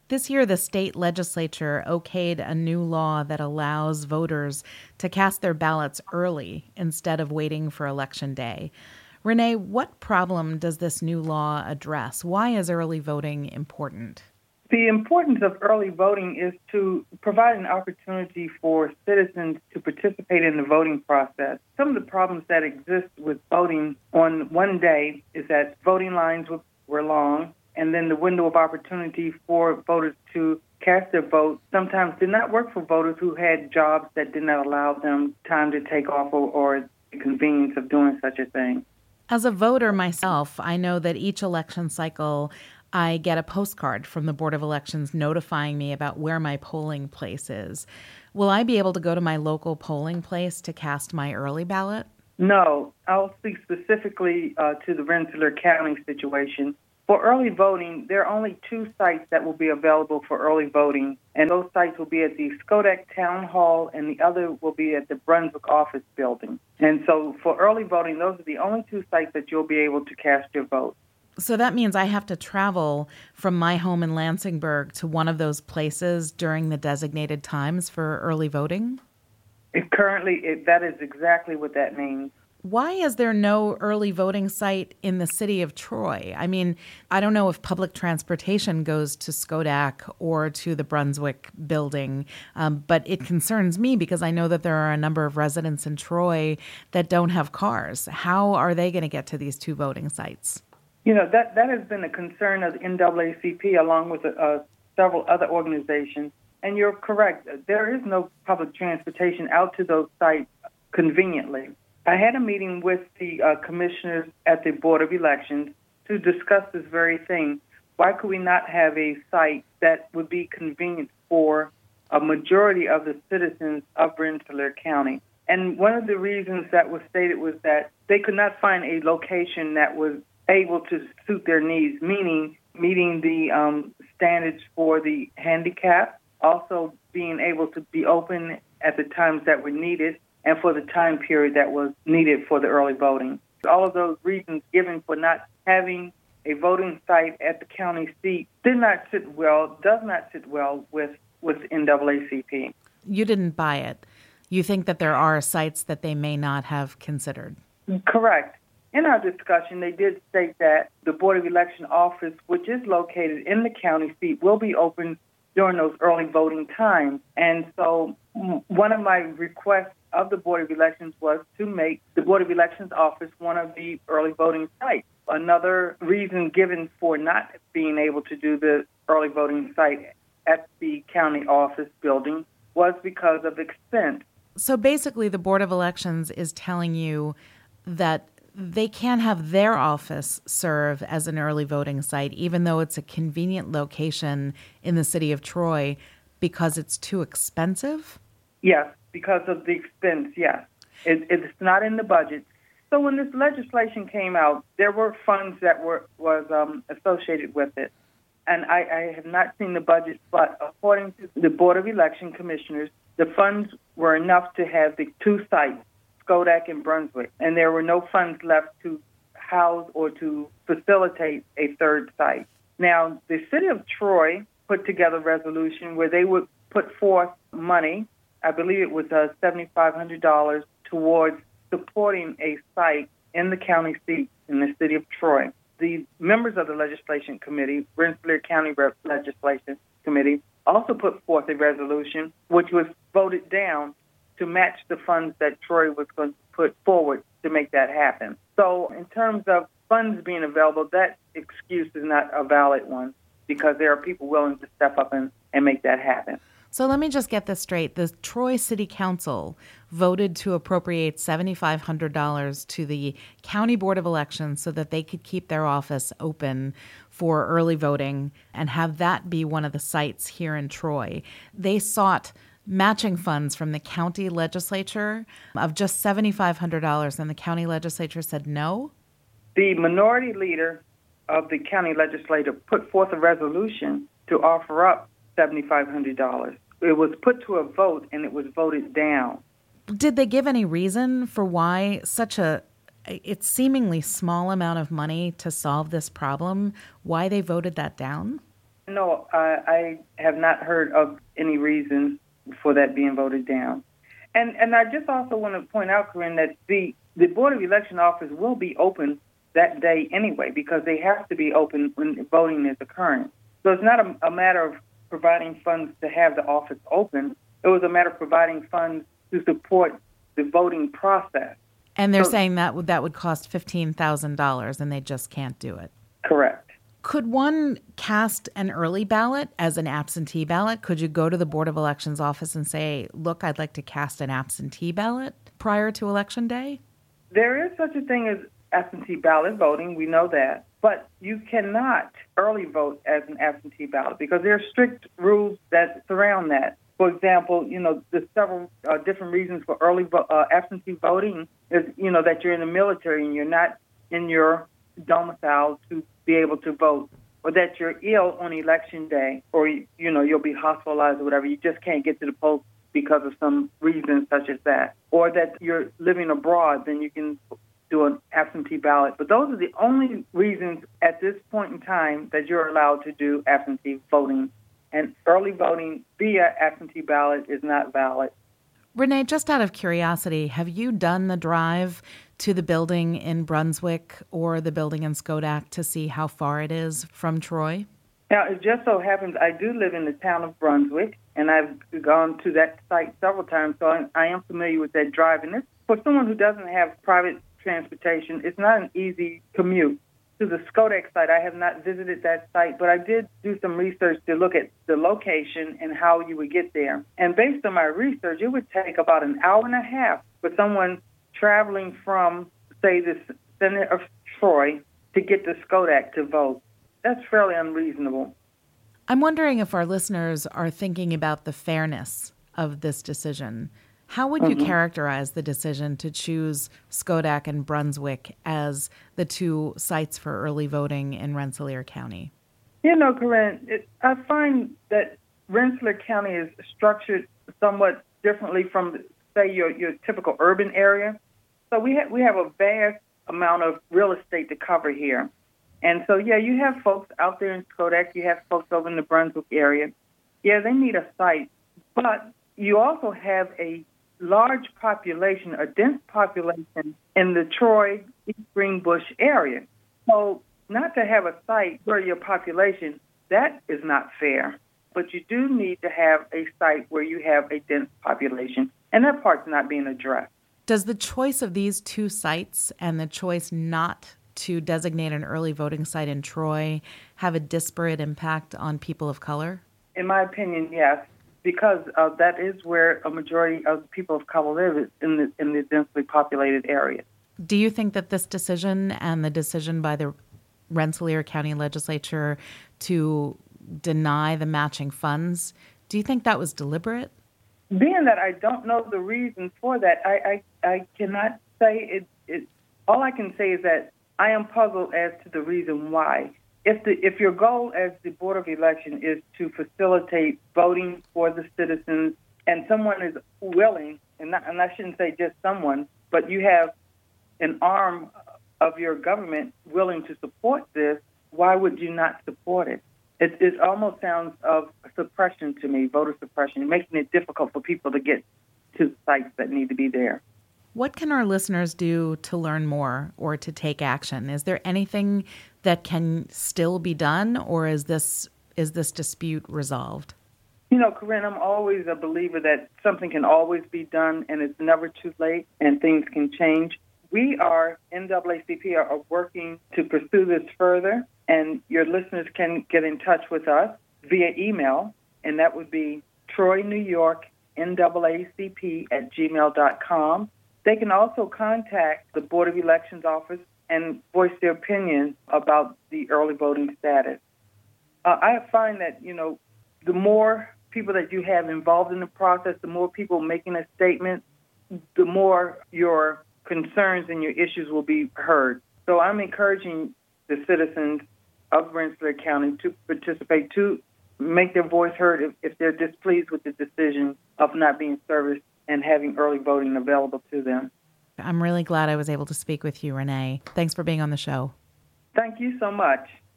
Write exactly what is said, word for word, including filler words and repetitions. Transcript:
This year, the state legislature okayed a new law that allows voters to cast their ballots early instead of waiting for Election Day. Renee, what problem does this new law address? Why is early voting important? The importance of early voting is to provide an opportunity for citizens to participate in the voting process. Some of the problems that exist with voting on one day is that voting lines were long, and then the window of opportunity for voters to cast their vote sometimes did not work for voters who had jobs that did not allow them time to take off or, or the convenience of doing such a thing. As a voter myself, I know that each election cycle I get a postcard from the Board of Elections notifying me about where my polling place is. Will I be able to go to my local polling place to cast my early ballot? No. I'll speak specifically uh, to the Rensselaer County situation. For early voting, there are only two sites that will be available for early voting, and those sites will be at the Schodack Town Hall, and the other will be at the Brunswick Office Building. And so for early voting, those are the only two sites that you'll be able to cast your vote. So that means I have to travel from my home in Lansingburg to one of those places during the designated times for early voting? It currently, it, that is exactly what that means. Why is there no early voting site in the city of Troy? I mean, I don't know if public transportation goes to Schodack or to the Brunswick building, um, but it concerns me because I know that there are a number of residents in Troy that don't have cars. How are they going to get to these two voting sites? You know, that, that has been a concern of the N double A C P along with uh, several other organizations. And you're correct. There is no public transportation out to those sites conveniently. I had a meeting with the uh, commissioners at the Board of Elections to discuss this very thing. Why could we not have a site that would be convenient for a majority of the citizens of Rensselaer County? And one of the reasons that was stated was that they could not find a location that was able to suit their needs, meaning meeting the um, standards for the handicap, also being able to be open at the times that were needed, and for the time period that was needed for the early voting. All of those reasons given for not having a voting site at the county seat did not sit well, does not sit well with, with N double A C P. You didn't buy it. You think that there are sites that they may not have considered. Correct. In our discussion, they did state that the Board of Election office, which is located in the county seat, will be open during those early voting times. And so one of my requests of the Board of Elections was to make the Board of Elections office one of the early voting sites. Another reason given for not being able to do the early voting site at the county office building was because of expense. So basically, the Board of Elections is telling you that they can't have their office serve as an early voting site, even though it's a convenient location in the city of Troy, because it's too expensive? Yes, because of the expense, yes. It, it's not in the budget. So when this legislation came out, there were funds that were was um, associated with it. And I, I have not seen the budget, but according to the Board of Election Commissioners, the funds were enough to have the two sites, Schodack and Brunswick, and there were no funds left to house or to facilitate a third site. Now, the city of Troy put together a resolution where they would put forth money, I believe it was uh, seven thousand five hundred dollars, towards supporting a site in the county seat in the city of Troy. The members of the legislation committee, Rensselaer County Legislation Committee, also put forth a resolution which was voted down to match the funds that Troy was going to put forward to make that happen. So in terms of funds being available, that excuse is not a valid one because there are people willing to step up and, and make that happen. So let me just get this straight. The Troy City Council voted to appropriate seven thousand five hundred dollars to the County Board of Elections so that they could keep their office open for early voting and have that be one of the sites here in Troy. They sought matching funds from the county legislature of just seven thousand five hundred dollars, and the county legislature said no? The minority leader of the county legislature put forth a resolution to offer up seven thousand five hundred dollars. It was put to a vote, and it was voted down. Did they give any reason for why such a it's seemingly small amount of money to solve this problem, why they voted that down? No, I, I have not heard of any reason for that being voted down. And and I just also want to point out, Corinne, that the, the Board of Election office will be open that day anyway, because they have to be open when voting is occurring. So it's not a, a matter of providing funds to have the office open. It was a matter of providing funds to support the voting process. And they're so, saying that would, that would cost fifteen thousand dollars, and they just can't do it. Correct. Could one cast an early ballot as an absentee ballot? Could you go to the Board of Elections office and say, look, I'd like to cast an absentee ballot prior to Election Day? There is such a thing as absentee ballot voting. We know that. But you cannot early vote as an absentee ballot because there are strict rules that surround that. For example, you know, there's several uh, different reasons for early vo- uh, absentee voting is, you know, that you're in the military and you're not in your domicile to be able to vote, or that you're ill on election day, or, you know, you'll be hospitalized or whatever. You just can't get to the polls because of some reason such as that, or that you're living abroad, then you can do an absentee ballot. But those are the only reasons at this point in time that you're allowed to do absentee voting. And early voting via absentee ballot is not valid. Renee, just out of curiosity, have you done the drive to the building in Brunswick or the building in Schodack to see how far it is from Troy? Now, it just so happens I do live in the town of Brunswick, and I've gone to that site several times, so I, I am familiar with that drive. And this, for someone who doesn't have private transportation, it's not an easy commute. To the Schodack site, I have not visited that site, but I did do some research to look at the location and how you would get there. And based on my research, it would take about an hour and a half for someone traveling from, say, the center of Troy to get to Schodack to vote. That's fairly unreasonable. I'm wondering if our listeners are thinking about the fairness of this decision. How would you mm-hmm. characterize the decision to choose Schodack and Brunswick as the two sites for early voting in Rensselaer County? You know, Corinne, it, I find that Rensselaer County is structured somewhat differently from, say, your, your typical urban area. So we have, we have a vast amount of real estate to cover here. And so, yeah, you have folks out there in Schodack, you have folks over in the Brunswick area. Yeah, they need a site. But you also have a large population, a dense population in the Troy, East Greenbush area. So not to have a site where your population, that is not fair. But you do need to have a site where you have a dense population, and that part's not being addressed. Does the choice of these two sites and the choice not to designate an early voting site in Troy have a disparate impact on people of color? In my opinion, yes. Because uh, that is where a majority of people of color live, in the in the densely populated area. Do you think that this decision and the decision by the Rensselaer County Legislature to deny the matching funds, do you think that was deliberate? Being that I don't know the reason for that, I, I, I cannot say it, it. All I can say is that I am puzzled as to the reason why. If the if your goal as the Board of Election is to facilitate voting for the citizens, and someone is willing, and, not, and I shouldn't say just someone, but you have an arm of your government willing to support this, why would you not support it? It, it almost sounds of suppression to me, voter suppression, making it difficult for people to get to sites that need to be there. What can our listeners do to learn more or to take action? Is there anything that can still be done, or is this is this dispute resolved? You know, Corinne, I'm always a believer that something can always be done, and it's never too late, and things can change. We are, N double A C P, are, are working to pursue this further, and your listeners can get in touch with us via email, and that would be Troy, New York, N double A C P at gmail dot com. They can also contact the Board of Elections office and voice their opinion about the early voting status. Uh, I find that, you know, the more people that you have involved in the process, the more people making a statement, the more your concerns and your issues will be heard. So I'm encouraging the citizens of Rensselaer County to participate, to make their voice heard if, if they're displeased with the decision of not being serviced and having early voting available to them. I'm really glad I was able to speak with you, Renee. Thanks for being on the show. Thank you so much.